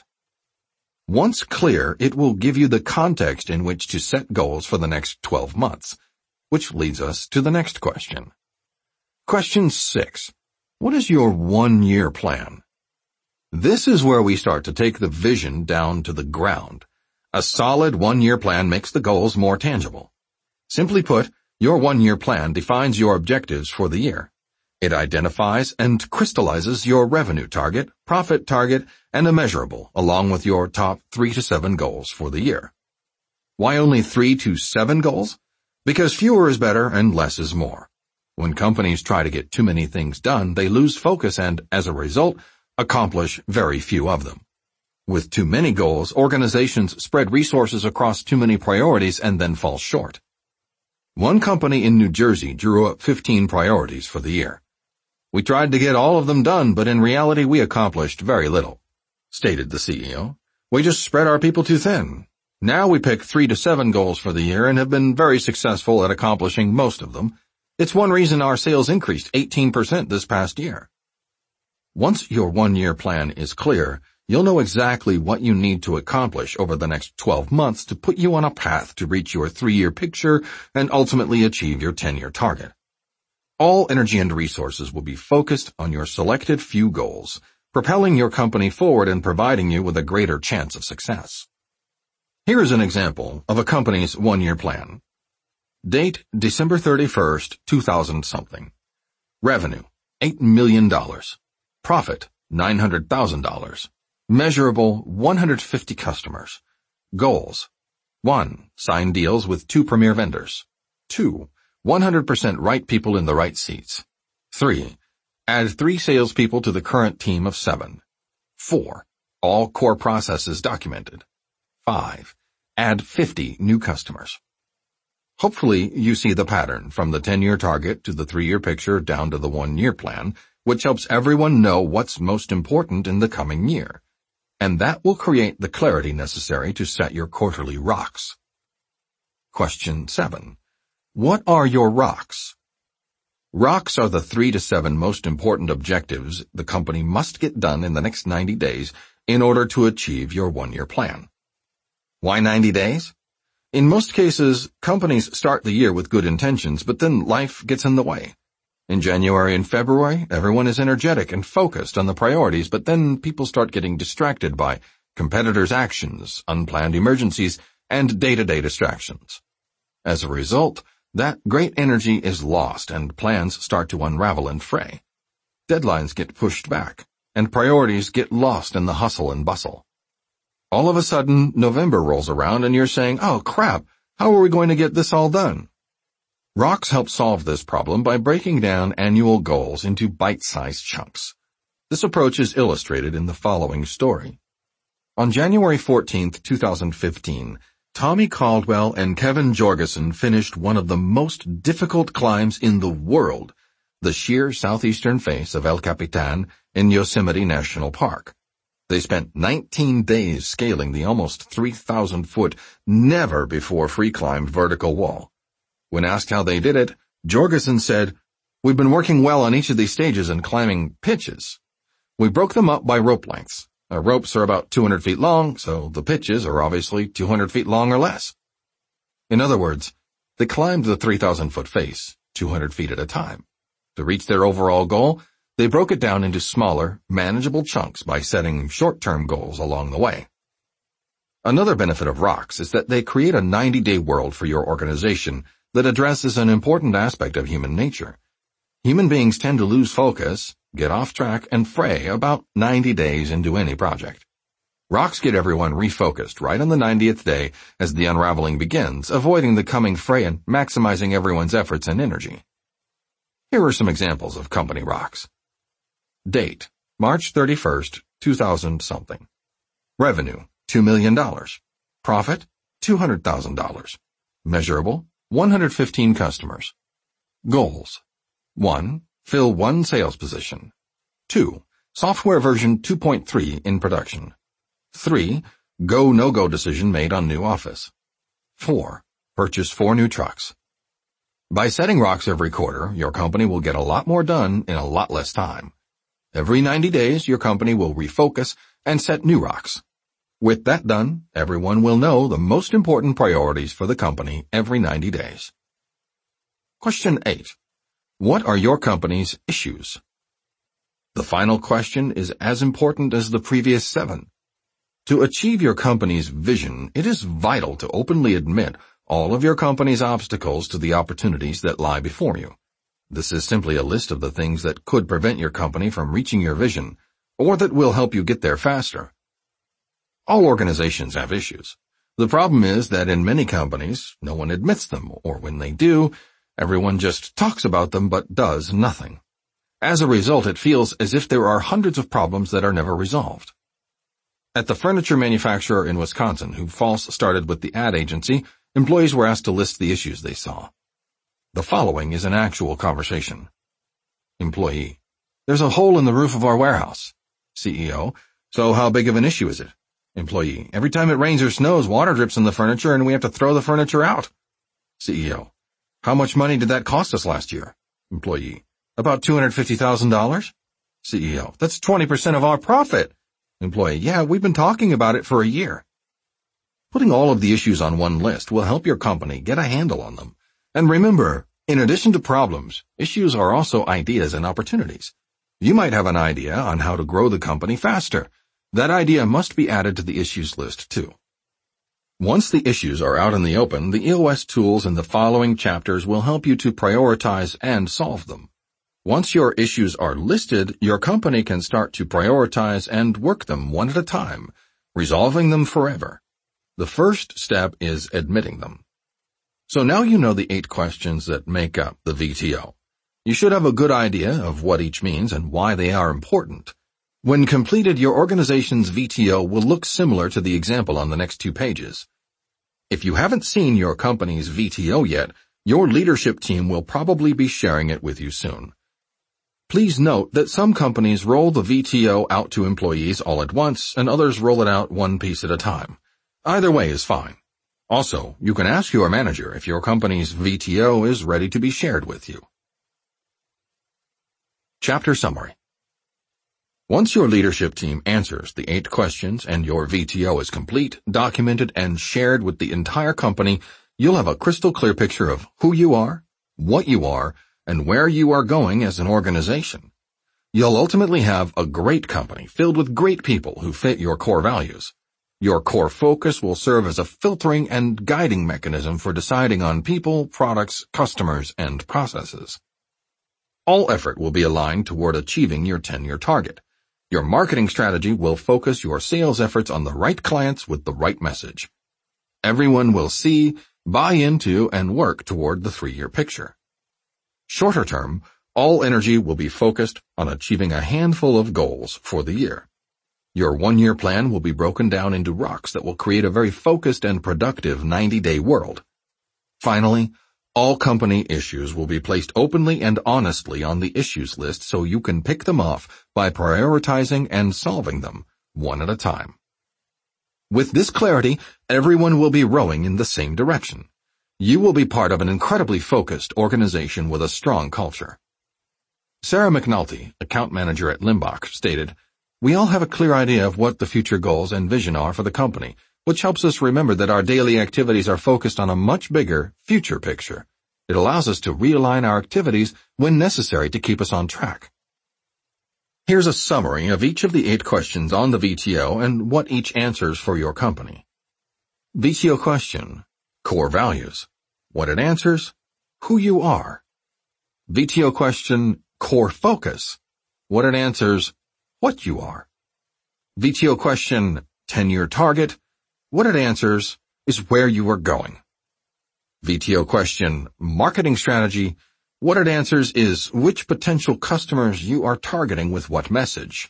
Once clear, it will give you the context in which to set goals for the next twelve months, which leads us to the next question. Question six. What is your one-year plan? This is where we start to take the vision down to the ground. A solid one-year plan makes the goals more tangible. Simply put, your one-year plan defines your objectives for the year. It identifies and crystallizes your revenue target, profit target, and a measurable, along with your top three to seven goals for the year. Why only three to seven goals? Because fewer is better and less is more. When companies try to get too many things done, they lose focus and, as a result, accomplish very few of them. With too many goals, organizations spread resources across too many priorities and then fall short. One company in New Jersey drew up fifteen priorities for the year. We tried to get all of them done, but in reality we accomplished very little, stated the C E O. We just spread our people too thin. Now we pick three to seven goals for the year and have been very successful at accomplishing most of them. It's one reason our sales increased eighteen percent this past year. Once your one-year plan is clear, you'll know exactly what you need to accomplish over the next twelve months to put you on a path to reach your three-year picture and ultimately achieve your ten-year target. All energy and resources will be focused on your selected few goals, propelling your company forward and providing you with a greater chance of success. Here is an example of a company's one-year plan. Date: December thirty-first, two thousand something. Revenue: eight million dollars. Profit: nine hundred thousand dollars. Measurable: one hundred fifty customers. Goals: one. Sign deals with two premier vendors. two. one hundred percent right people in the right seats. three. Add three salespeople to the current team of seven. four. All core processes documented. five. Add fifty new customers. Hopefully you see the pattern from the ten-year target to the three-year picture down to the one-year plan, which helps everyone know what's most important in the coming year. And that will create the clarity necessary to set your quarterly rocks. Question seven. What are your rocks? Rocks are the three to seven most important objectives the company must get done in the next ninety days in order to achieve your one-year plan. Why ninety days? In most cases, companies start the year with good intentions, but then life gets in the way. In January and February, everyone is energetic and focused on the priorities, but then people start getting distracted by competitors' actions, unplanned emergencies, and day-to-day distractions. As a result, that great energy is lost and plans start to unravel and fray. Deadlines get pushed back, and priorities get lost in the hustle and bustle. All of a sudden, November rolls around and you're saying, oh crap, how are we going to get this all done? ROX helps solve this problem by breaking down annual goals into bite-sized chunks. This approach is illustrated in the following story. On January fourteenth, two thousand fifteen, Tommy Caldwell and Kevin Jorgensen finished one of the most difficult climbs in the world, the sheer southeastern face of El Capitan in Yosemite National Park. They spent nineteen days scaling the almost three thousand foot, never-before-free-climbed vertical wall. When asked how they did it, Jorgensen said, "We've been working well on each of these stages and climbing pitches. We broke them up by rope lengths. Our ropes are about two hundred feet long, so the pitches are obviously two hundred feet long or less." In other words, they climbed the three thousand foot face, two hundred feet at a time. To reach their overall goal, they broke it down into smaller, manageable chunks by setting short-term goals along the way. Another benefit of ROX is that they create a ninety-day world for your organization that addresses an important aspect of human nature. Human beings tend to lose focus, get off track, and fray about ninety days into any project. ROX get everyone refocused right on the ninetieth day as the unraveling begins, avoiding the coming fray and maximizing everyone's efforts and energy. Here are some examples of company ROX. Date, March thirty-first, two thousand something. Revenue, two million dollars. Profit, two hundred thousand dollars. Measurable, one hundred fifteen customers. Goals. one. Fill one sales position. two. Software version two point three in production. three. Go no-go decision made on new office. four. Purchase four new trucks. By setting ROX every quarter, your company will get a lot more done in a lot less time. Every ninety days, your company will refocus and set new ROX. With that done, everyone will know the most important priorities for the company every ninety days. Question eight. What are your company's issues? The final question is as important as the previous seven. To achieve your company's vision, it is vital to openly admit all of your company's obstacles to the opportunities that lie before you. This is simply a list of the things that could prevent your company from reaching your vision, or that will help you get there faster. All organizations have issues. The problem is that in many companies, no one admits them, or when they do, everyone just talks about them but does nothing. As a result, it feels as if there are hundreds of problems that are never resolved. At the furniture manufacturer in Wisconsin who false started with the ad agency, employees were asked to list the issues they saw. The following is an actual conversation. Employee: There's a hole in the roof of our warehouse. C E O: So how big of an issue is it? Employee: Every time it rains or snows, water drips on the furniture and we have to throw the furniture out. C E O: How much money did that cost us last year? Employee: About two hundred fifty thousand dollars. C E O: That's twenty percent of our profit. Employee: Yeah, we've been talking about it for a year. Putting all of the issues on one list will help your company get a handle on them. And remember, in addition to problems, issues are also ideas and opportunities. You might have an idea on how to grow the company faster. That idea must be added to the issues list too. Once the issues are out in the open, the E O S tools in the following chapters will help you to prioritize and solve them. Once your issues are listed, your company can start to prioritize and work them one at a time, resolving them forever. The first step is admitting them. So now you know the eight questions that make up the V T O. You should have a good idea of what each means and why they are important. When completed, your organization's V T O will look similar to the example on the next two pages. If you haven't seen your company's V T O yet, your leadership team will probably be sharing it with you soon. Please note that some companies roll the V T O out to employees all at once and others roll it out one piece at a time. Either way is fine. Also, you can ask your manager if your company's V T O is ready to be shared with you. Chapter Summary. Once your leadership team answers the eight questions and your V T O is complete, documented, and shared with the entire company, you'll have a crystal clear picture of who you are, what you are, and where you are going as an organization. You'll ultimately have a great company filled with great people who fit your core values. Your core focus will serve as a filtering and guiding mechanism for deciding on people, products, customers, and processes. All effort will be aligned toward achieving your ten-year target. Your marketing strategy will focus your sales efforts on the right clients with the right message. Everyone will see, buy into, and work toward the three-year picture. Shorter term, all energy will be focused on achieving a handful of goals for the year. Your one-year plan will be broken down into rocks that will create a very focused and productive ninety-day world. Finally, all company issues will be placed openly and honestly on the issues list so you can pick them off by prioritizing and solving them, one at a time. With this clarity, everyone will be rowing in the same direction. You will be part of an incredibly focused organization with a strong culture. Sarah McNulty, account manager at Limbach, stated, "We all have a clear idea of what the future goals and vision are for the company, which helps us remember that our daily activities are focused on a much bigger future picture. It allows us to realign our activities when necessary to keep us on track." Here's a summary of each of the eight questions on the V T O and what each answers for your company. V T O question: core values. What it answers: who you are. V T O question: core focus. What it answers: what you are. V T O question: ten-year target. What it answers is where you are going. V T O question: marketing strategy. What it answers is which potential customers you are targeting with what message.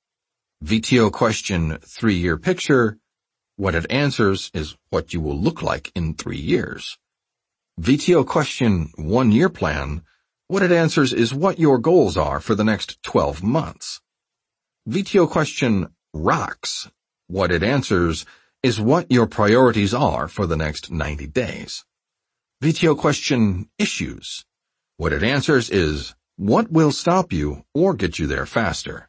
V T O question: three-year picture. What it answers is what you will look like in three years. V T O question: one-year plan. What it answers is what your goals are for the next twelve months. V T O question: rocks. What it answers is what your priorities are for the next ninety days. V T O question: issues. What it answers is what will stop you or get you there faster.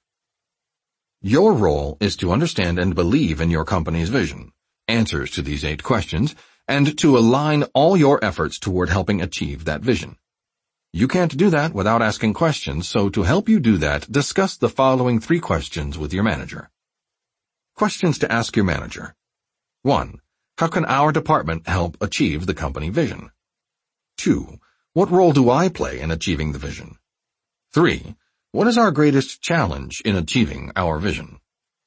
Your role is to understand and believe in your company's vision, answers to these eight questions, and to align all your efforts toward helping achieve that vision. You can't do that without asking questions, so to help you do that, discuss the following three questions with your manager. Questions to ask your manager. one. How can our department help achieve the company vision? two. What role do I play in achieving the vision? three. What is our greatest challenge in achieving our vision?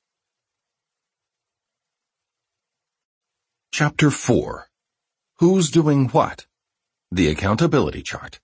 Chapter four. Who's doing what? The accountability chart.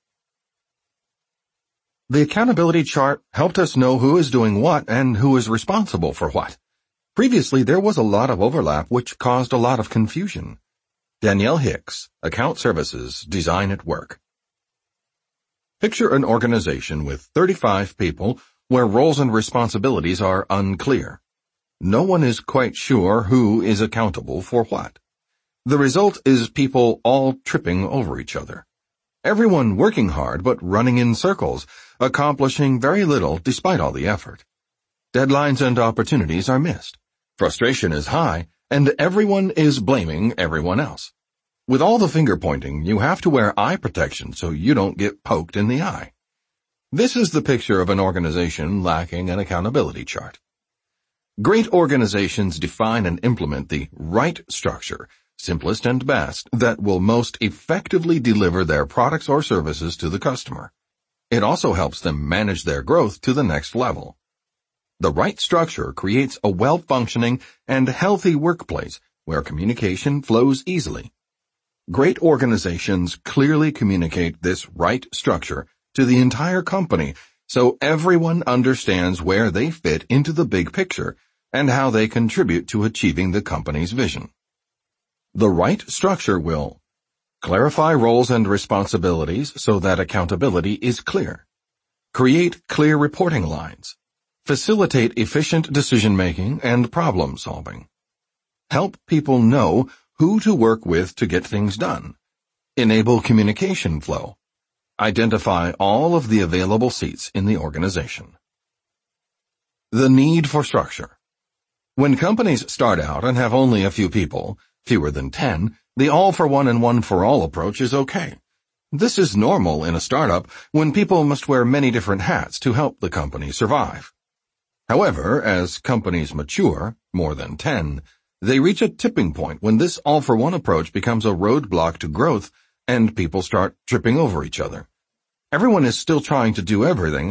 The accountability chart helped us know who is doing what and who is responsible for what. Previously, there was a lot of overlap which caused a lot of confusion. Danielle Hicks, Account Services, Design at Work. Picture an organization with thirty-five people where roles and responsibilities are unclear. No one is quite sure who is accountable for what. The result is people all tripping over each other. Everyone working hard but running in circles, accomplishing very little despite all the effort. Deadlines and opportunities are missed. Frustration is high, and everyone is blaming everyone else. With all the finger-pointing, you have to wear eye protection so you don't get poked in the eye. This is the picture of an organization lacking an accountability chart. Great organizations define and implement the right structure, simplest and best, that will most effectively deliver their products or services to the customer. It also helps them manage their growth to the next level. The right structure creates a well-functioning and healthy workplace where communication flows easily. Great organizations clearly communicate this right structure to the entire company so everyone understands where they fit into the big picture and how they contribute to achieving the company's vision. The right structure will clarify roles and responsibilities so that accountability is clear, create clear reporting lines, facilitate efficient decision-making and problem-solving, help people know who to work with to get things done, enable communication flow, identify all of the available seats in the organization. The need for structure. When companies start out and have only a few people, fewer than ten, the all-for-one and one-for-all approach is okay. This is normal in a startup when people must wear many different hats to help the company survive. However, as companies mature, more than ten, they reach a tipping point when this all-for-one approach becomes a roadblock to growth and people start tripping over each other. Everyone is still trying to do everything